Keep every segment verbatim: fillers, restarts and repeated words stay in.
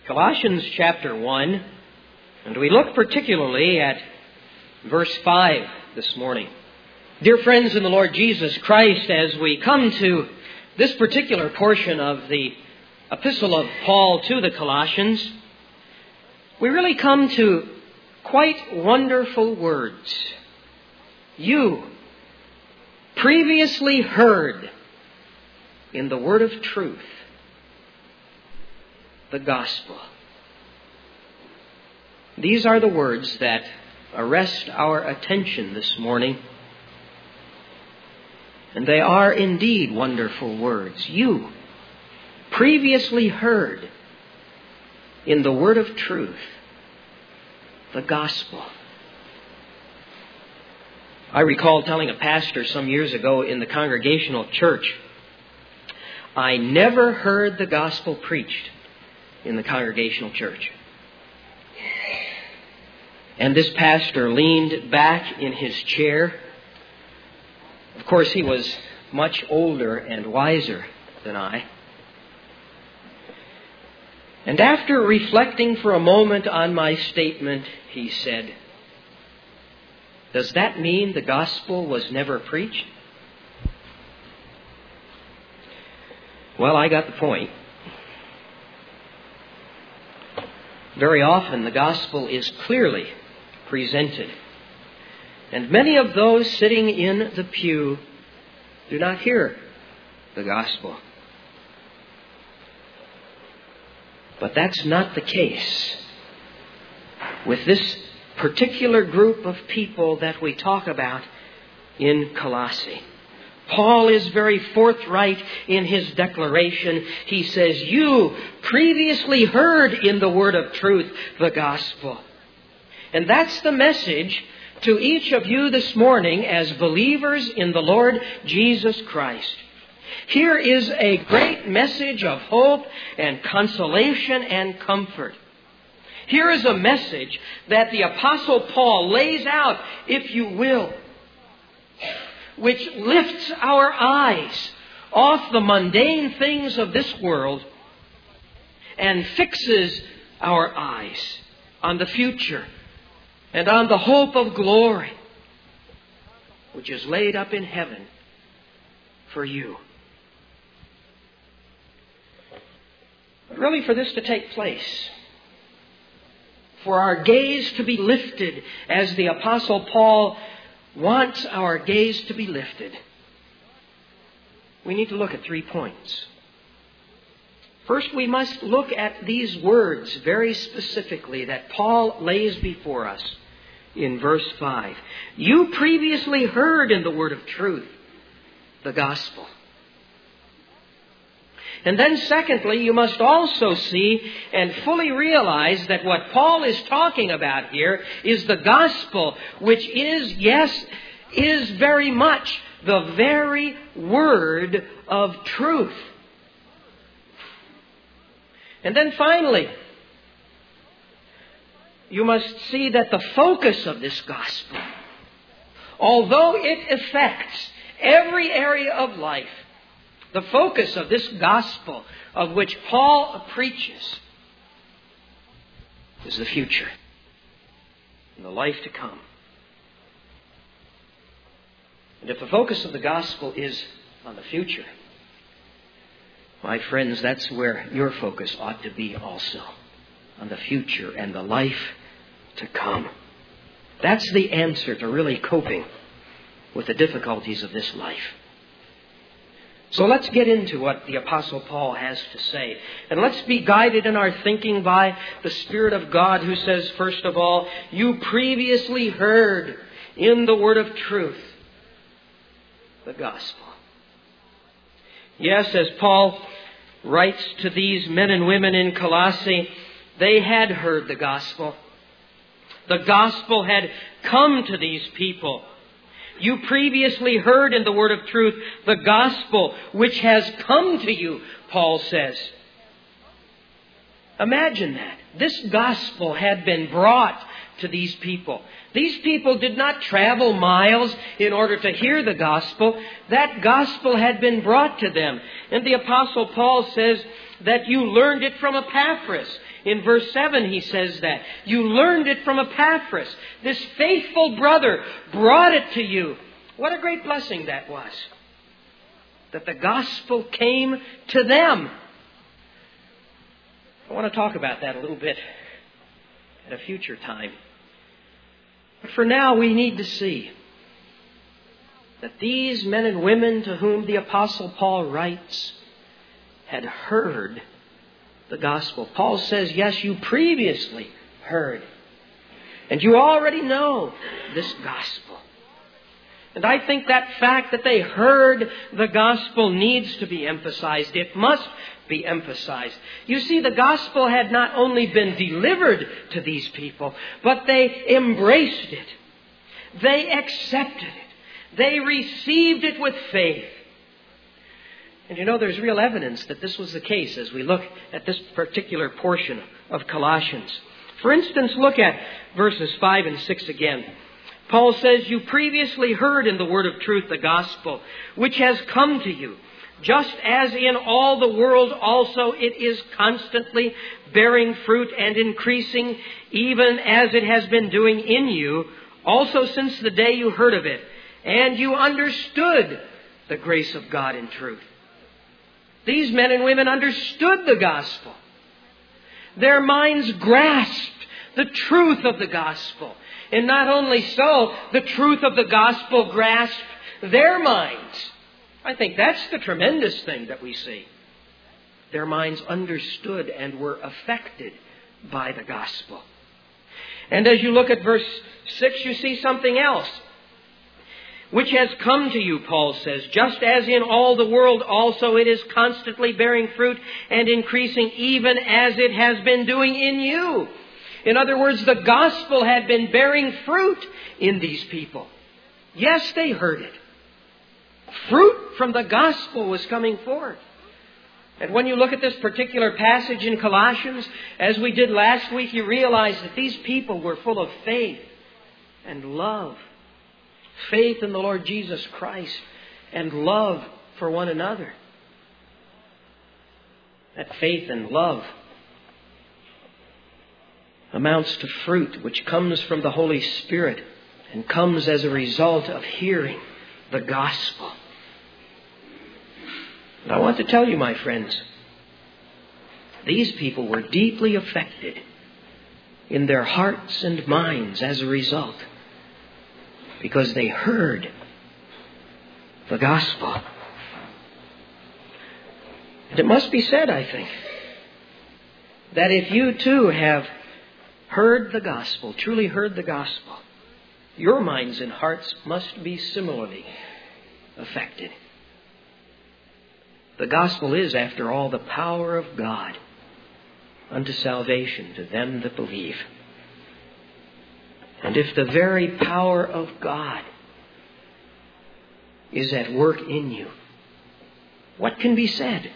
Colossians chapter one, and we look particularly at verse five this morning. Dear friends in the Lord Jesus Christ, as we come to this particular portion of the epistle of Paul to the Colossians, we really come to quite wonderful words. You previously heard in the word of truth, the gospel. These are the words that arrest our attention this morning. And they are indeed wonderful words. You previously heard in the word of truth, the gospel. I recall telling a pastor some years ago in the Congregational Church, I never heard the gospel preached in the Congregational Church. And this pastor leaned back in his chair. Of course, he was much older and wiser than I. And after reflecting for a moment on my statement, he said, "Does that mean the gospel was never preached?" Well, I got the point. Very often the gospel is clearly presented. And many of those sitting in the pew do not hear the gospel. But that's not the case with this particular group of people that we talk about in Colossae. Paul is very forthright in his declaration. He says, you previously heard in the word of truth the gospel. And that's the message to each of you this morning as believers in the Lord Jesus Christ. Here is a great message of hope and consolation and comfort. Here is a message that the Apostle Paul lays out, if you will, which lifts our eyes off the mundane things of this world and fixes our eyes on the future and on the hope of glory, which is laid up in heaven for you. But really, for this to take place, for our gaze to be lifted as the Apostle Paul wants our gaze to be lifted, we need to look at three points. First, we must look at these words very specifically that Paul lays before us in verse five. You previously heard in the word of truth the gospel. And then secondly, you must also see and fully realize that what Paul is talking about here is the gospel, which is, yes, is very much the very word of truth. And then finally, you must see that the focus of this gospel, although it affects every area of life, the focus of this gospel of which Paul preaches is the future and the life to come. And if the focus of the gospel is on the future, my friends, that's where your focus ought to be also, on the future and the life to come. That's the answer to really coping with the difficulties of this life. So let's get into what the Apostle Paul has to say. And let's be guided in our thinking by the Spirit of God, who says, first of all, you previously heard in the word of truth the gospel. Yes, as Paul writes to these men and women in Colossae, they had heard the gospel. The gospel had come to these people. You previously heard in the word of truth the gospel which has come to you, Paul says. Imagine that. This gospel had been brought to these people. These people did not travel miles in order to hear the gospel. That gospel had been brought to them. And the Apostle Paul says that you learned it from Epaphras. In verse seven he says that. You learned it from Epaphras. This faithful brother brought it to you. What a great blessing that was. That the gospel came to them. I want to talk about that a little bit at a future time. But for now, we need to see that these men and women to whom the Apostle Paul writes had heard the gospel. Paul says, yes, you previously heard. And you already know this gospel. And I think that fact that they heard the gospel needs to be emphasized. It must be emphasized. You see, the gospel had not only been delivered to these people, but they embraced it. They accepted it. They received it with faith. And you know, there's real evidence that this was the case as we look at this particular portion of Colossians. For instance, look at verses five and six again. Paul says, you previously heard in the word of truth the gospel, which has come to you. Just as in all the world also it is constantly bearing fruit and increasing, even as it has been doing in you, also since the day you heard of it, and you understood the grace of God in truth. These men and women understood the gospel. Their minds grasped the truth of the gospel. And not only so, the truth of the gospel grasped their minds. I think that's the tremendous thing that we see. Their minds understood and were affected by the gospel. And as you look at verse six, you see something else. Which has come to you, Paul says, just as in all the world also it is constantly bearing fruit and increasing, even as it has been doing in you. In other words, the gospel had been bearing fruit in these people. Yes, they heard it. Fruit from the gospel was coming forth. And when you look at this particular passage in Colossians, as we did last week, you realize that these people were full of faith and love. Faith in the Lord Jesus Christ and love for one another. That faith and love amounts to fruit which comes from the Holy Spirit and comes as a result of hearing the gospel. And I want to tell you, my friends, these people were deeply affected in their hearts and minds as a result, because they heard the gospel. And it must be said, I think, that if you too have heard the gospel, truly heard the gospel, your minds and hearts must be similarly affected. The gospel is, after all, the power of God unto salvation to them that believe. And if the very power of God is at work in you, what can be said?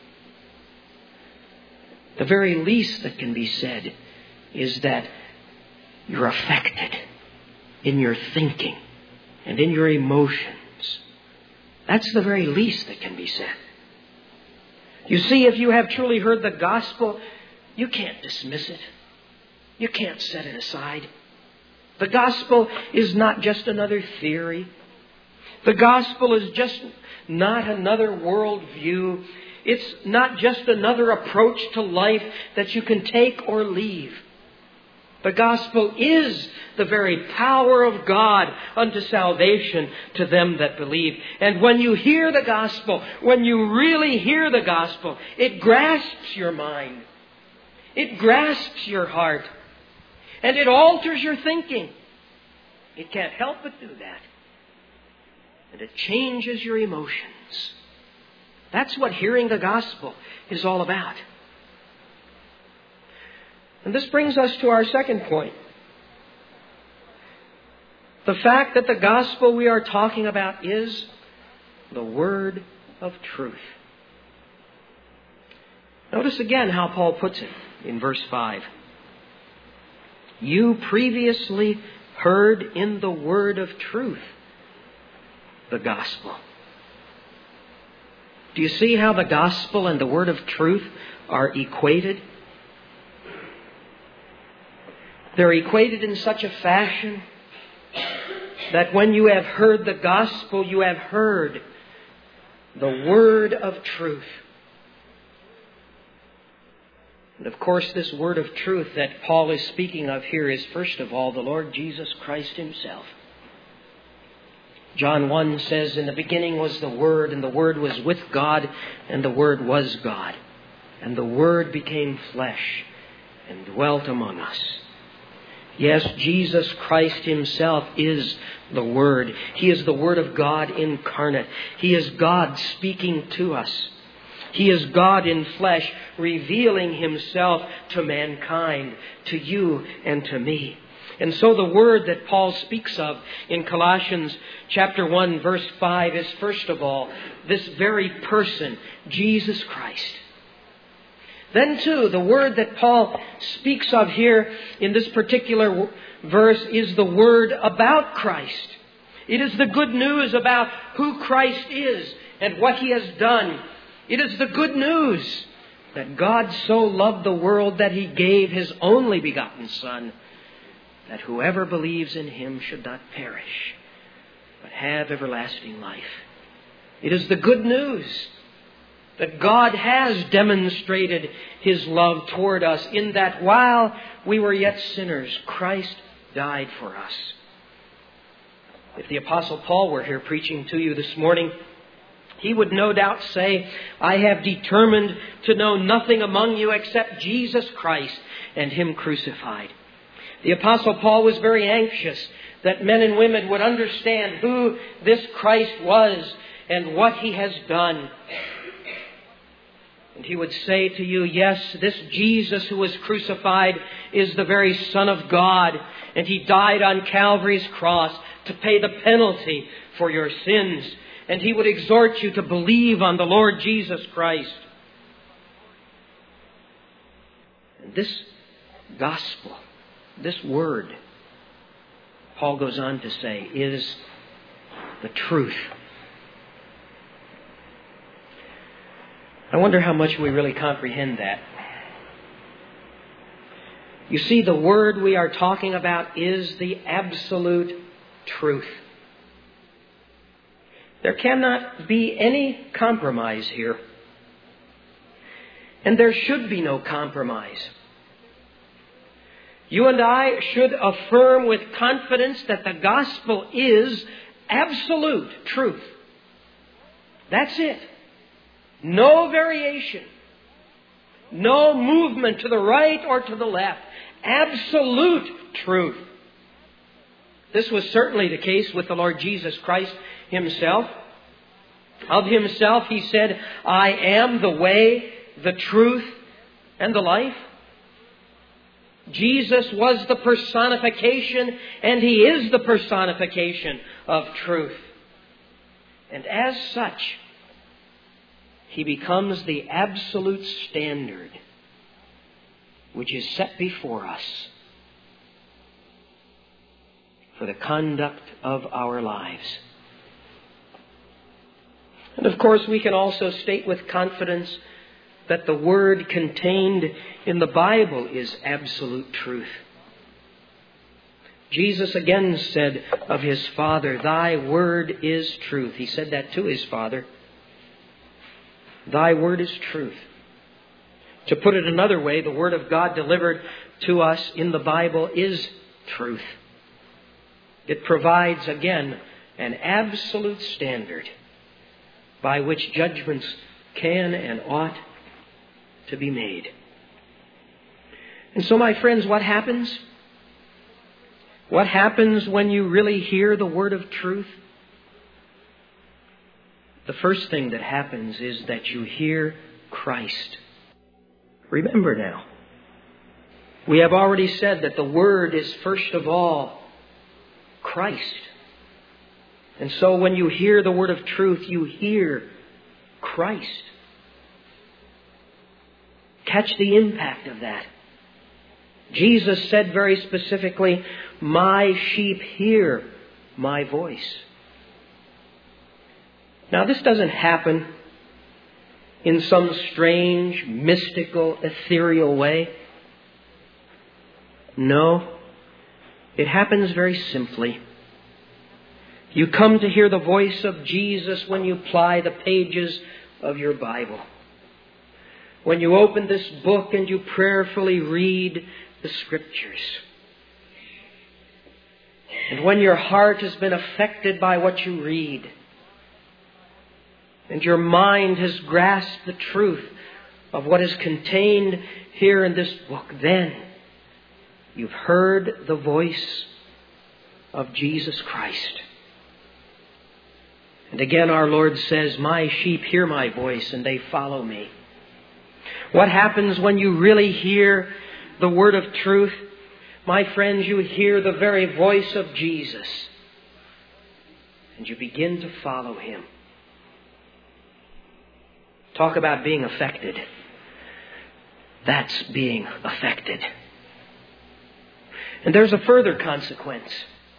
The very least that can be said is that you're affected in your thinking and in your emotions. That's the very least that can be said. You see, if you have truly heard the gospel, you can't dismiss it. You can't set it aside. The gospel is not just another theory. The gospel is just not another worldview. It's not just another approach to life that you can take or leave. The gospel is the very power of God unto salvation to them that believe. And when you hear the gospel, when you really hear the gospel, it grasps your mind. It grasps your heart. And it alters your thinking. It can't help but do that. And it changes your emotions. That's what hearing the gospel is all about. And this brings us to our second point. The fact that the gospel we are talking about is the word of truth. Notice again how Paul puts it in verse five. You previously heard in the word of truth, the gospel. Do you see how the gospel and the word of truth are equated? They're equated in such a fashion that when you have heard the gospel, you have heard the word of truth. And of course, this word of truth that Paul is speaking of here is first of all the Lord Jesus Christ Himself. John one says, in the beginning was the Word, and the Word was with God, and the Word was God. And the Word became flesh and dwelt among us. Yes, Jesus Christ Himself is the Word. He is the Word of God incarnate. He is God speaking to us. He is God in flesh, revealing Himself to mankind, to you and to me. And so the word that Paul speaks of in Colossians chapter one, verse five is first of all this very person, Jesus Christ. Then too, the word that Paul speaks of here in this particular verse is the word about Christ. It is the good news about who Christ is and what He has done. It is the good news that God so loved the world that He gave His only begotten Son, that whoever believes in Him should not perish, but have everlasting life. It is the good news that God has demonstrated His love toward us in that while we were yet sinners, Christ died for us. If the Apostle Paul were here preaching to you this morning, he would no doubt say, I have determined to know nothing among you except Jesus Christ and Him crucified. The Apostle Paul was very anxious that men and women would understand who this Christ was and what He has done. And he would say to you, yes, this Jesus who was crucified is the very Son of God, and He died on Calvary's cross to pay the penalty for your sins. And he would exhort you to believe on the Lord Jesus Christ. And this gospel, this word, Paul goes on to say, is the truth. I wonder how much we really comprehend that. You see, the word we are talking about is the absolute truth. There cannot be any compromise here. And there should be no compromise. You and I should affirm with confidence that the gospel is absolute truth. That's it. No variation. No movement to the right or to the left. Absolute truth. This was certainly the case with the Lord Jesus Christ Himself. Of Himself, He said, I am the way, the truth, and the life. Jesus was the personification, and He is the personification of truth. And as such, He becomes the absolute standard which is set before us for the conduct of our lives. And of course, we can also state with confidence that the word contained in the Bible is absolute truth. Jesus again said of His Father, Thy word is truth. He said that to His Father. Thy word is truth. To put it another way, the word of God delivered to us in the Bible is truth. It provides, again, an absolute standard by which judgments can and ought to be made. And so, my friends, what happens? What happens when you really hear the word of truth? The first thing that happens is that you hear Christ. Remember now, we have already said that the word is first of all Christ. And so when you hear the word of truth, you hear Christ. Catch the impact of that. Jesus said very specifically, "My sheep hear my voice." Now, this doesn't happen in some strange, mystical, ethereal way. No, it happens very simply. You come to hear the voice of Jesus when you ply the pages of your Bible. When you open this book and you prayerfully read the Scriptures. And when your heart has been affected by what you read, and your mind has grasped the truth of what is contained here in this book, then you've heard the voice of Jesus Christ. And again our Lord says, "My sheep hear my voice and they follow me." What happens when you really hear the word of truth? My friends, you hear the very voice of Jesus. And you begin to follow Him. Talk about being affected. That's being affected. And there's a further consequence.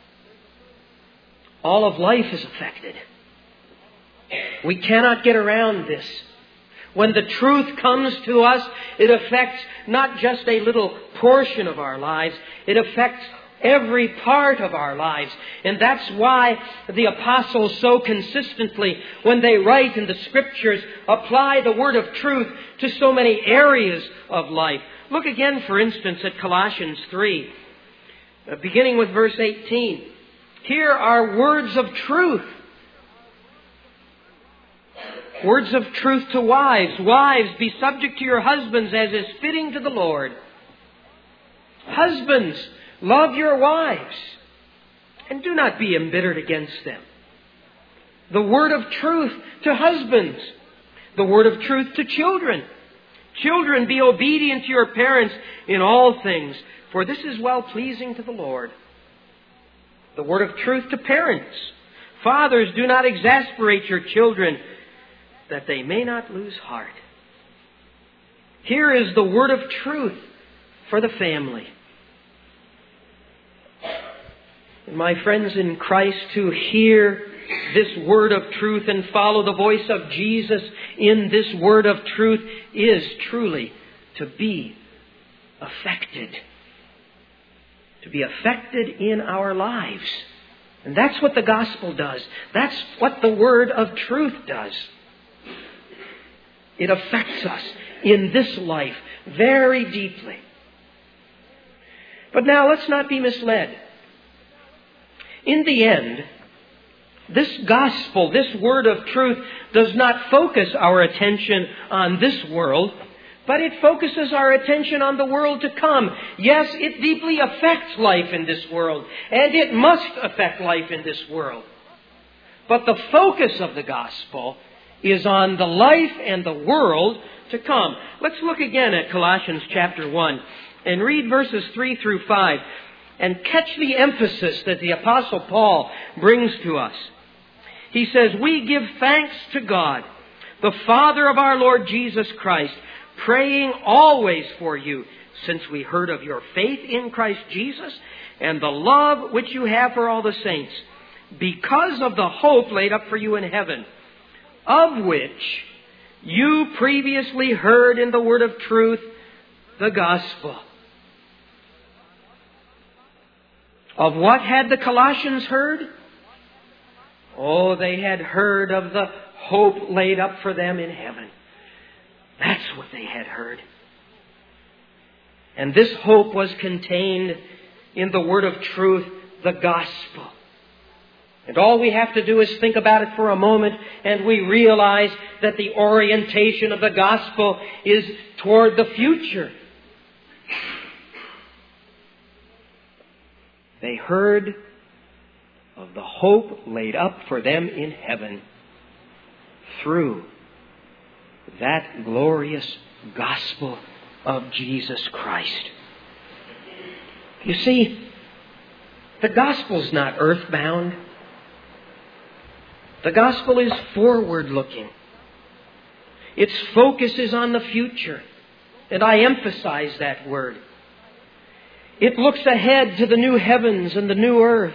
All of life is affected. We cannot get around this. When the truth comes to us, it affects not just a little portion of our lives. It affects every part of our lives. And that's why the apostles so consistently, when they write in the Scriptures, apply the word of truth to so many areas of life. Look again, for instance, at Colossians three, beginning with verse eighteen. Here are words of truth. Words of truth to wives. Wives, be subject to your husbands as is fitting to the Lord. Husbands, love your wives and do not be embittered against them. The word of truth to husbands. The word of truth to children. Children, be obedient to your parents in all things, for this is well-pleasing to the Lord. The word of truth to parents. Fathers, do not exasperate your children, that they may not lose heart. Here is the word of truth for the family. And my friends in Christ, to hear this word of truth and follow the voice of Jesus in this word of truth is truly to be affected. To be affected in our lives. And that's what the gospel does. That's what the word of truth does. It affects us in this life very deeply. But now let's not be misled. In the end, this gospel, this word of truth, does not focus our attention on this world, but it focuses our attention on the world to come. Yes, it deeply affects life in this world, and it must affect life in this world. But the focus of the gospel is on the life and the world to come. Let's look again at Colossians chapter one and read verses three through five and catch the emphasis that the Apostle Paul brings to us. He says, "We give thanks to God, the Father of our Lord Jesus Christ, praying always for you, since we heard of your faith in Christ Jesus and the love which you have for all the saints, because of the hope laid up for you in heaven, of which you previously heard in the word of truth, the gospel." Of what had the Colossians heard? Oh, they had heard of the hope laid up for them in heaven. That's what they had heard. And this hope was contained in the word of truth, the gospel. And all we have to do is think about it for a moment, and we realize that the orientation of the gospel is toward the future. They heard of the hope laid up for them in heaven through that glorious gospel of Jesus Christ. You see, the gospel's not earthbound. The gospel is forward-looking. Its focus is on the future. And I emphasize that word. It looks ahead to the new heavens and the new earth.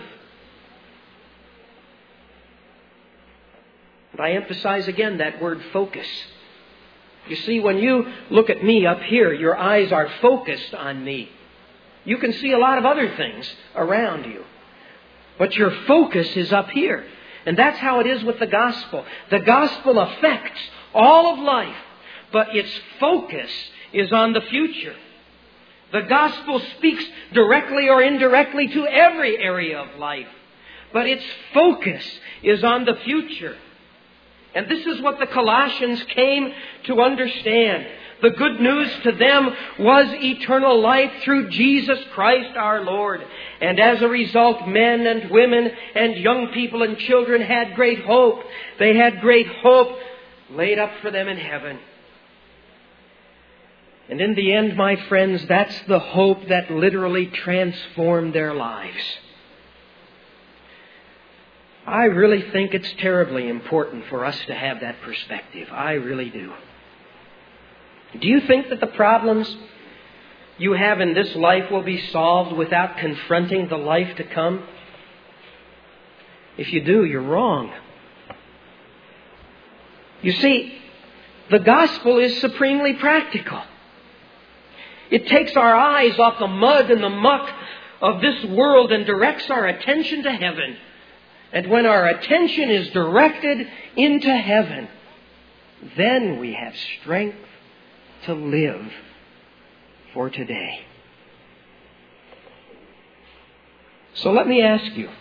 And I emphasize again that word focus. You see, when you look at me up here, your eyes are focused on me. You can see a lot of other things around you. But your focus is up here. And that's how it is with the gospel. The gospel affects all of life, but its focus is on the future. The gospel speaks directly or indirectly to every area of life, but its focus is on the future. And this is what the Colossians came to understand. The good news to them was eternal life through Jesus Christ our Lord. And as a result, men and women and young people and children had great hope. They had great hope laid up for them in heaven. And in the end, my friends, that's the hope that literally transformed their lives. I really think it's terribly important for us to have that perspective. I really do. Do you think that the problems you have in this life will be solved without confronting the life to come? If you do, you're wrong. You see, the gospel is supremely practical. It takes our eyes off the mud and the muck of this world and directs our attention to heaven. And when our attention is directed into heaven, then we have strength to live for today. So let me ask you,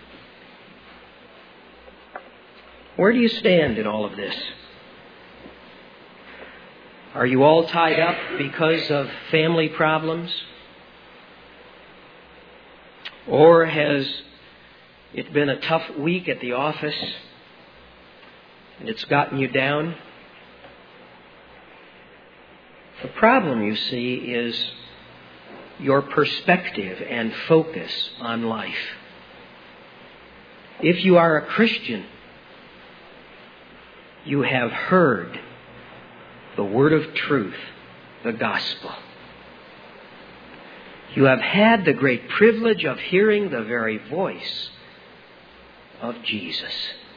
where do you stand in all of this? Are you all tied up because of family problems? Or has it been a tough week at the office and it's gotten you down? The problem, you see, is your perspective and focus on life. If you are a Christian, you have heard the word of truth, the gospel. You have had the great privilege of hearing the very voice of Jesus.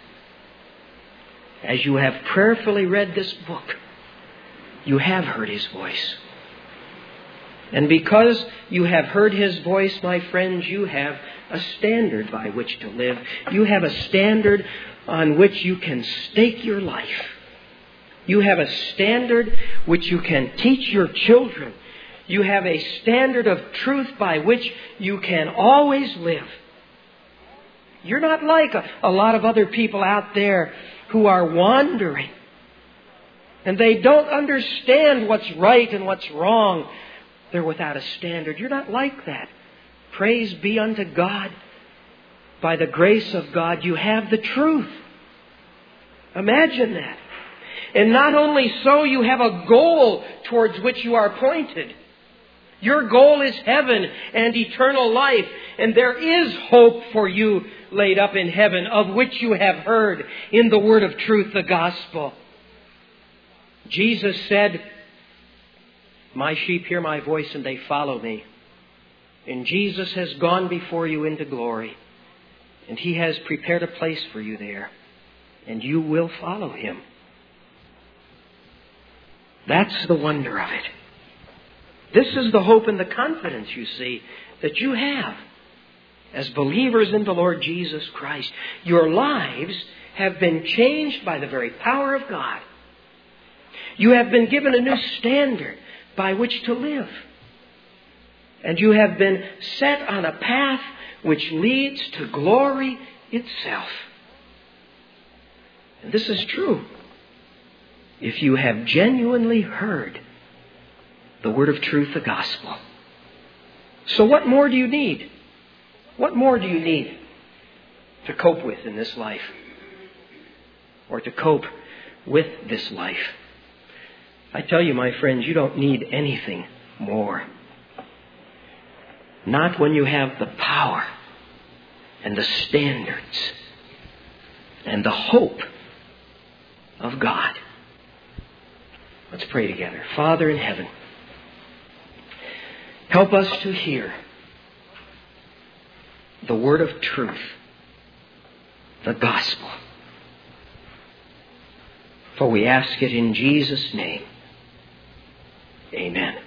As you have prayerfully read this book, you have heard His voice. And because you have heard His voice, my friends, you have a standard by which to live. You have a standard on which you can stake your life. You have a standard which you can teach your children. You have a standard of truth by which you can always live. You're not like a, a lot of other people out there who are wandering. And they don't understand what's right and what's wrong. They're without a standard. You're not like that. Praise be unto God. By the grace of God, you have the truth. Imagine that. And not only so, you have a goal towards which you are pointed. Your goal is heaven and eternal life. And there is hope for you laid up in heaven, of which you have heard in the word of truth, the gospel. Jesus said, "My sheep hear my voice and they follow me." And Jesus has gone before you into glory. And He has prepared a place for you there. And you will follow Him. That's the wonder of it. This is the hope and the confidence, you see, that you have as believers in the Lord Jesus Christ. Your lives have been changed by the very power of God. You have been given a new standard by which to live. And you have been set on a path which leads to glory itself. And this is true if you have genuinely heard the word of truth, the gospel. So what more do you need? What more do you need to cope with in this life? Or to cope with this life? I tell you, my friends, you don't need anything more. Not when you have the power and the standards and the hope of God. Let's pray together. Father in heaven, help us to hear the word of truth, the gospel. For we ask it in Jesus' name. Amen.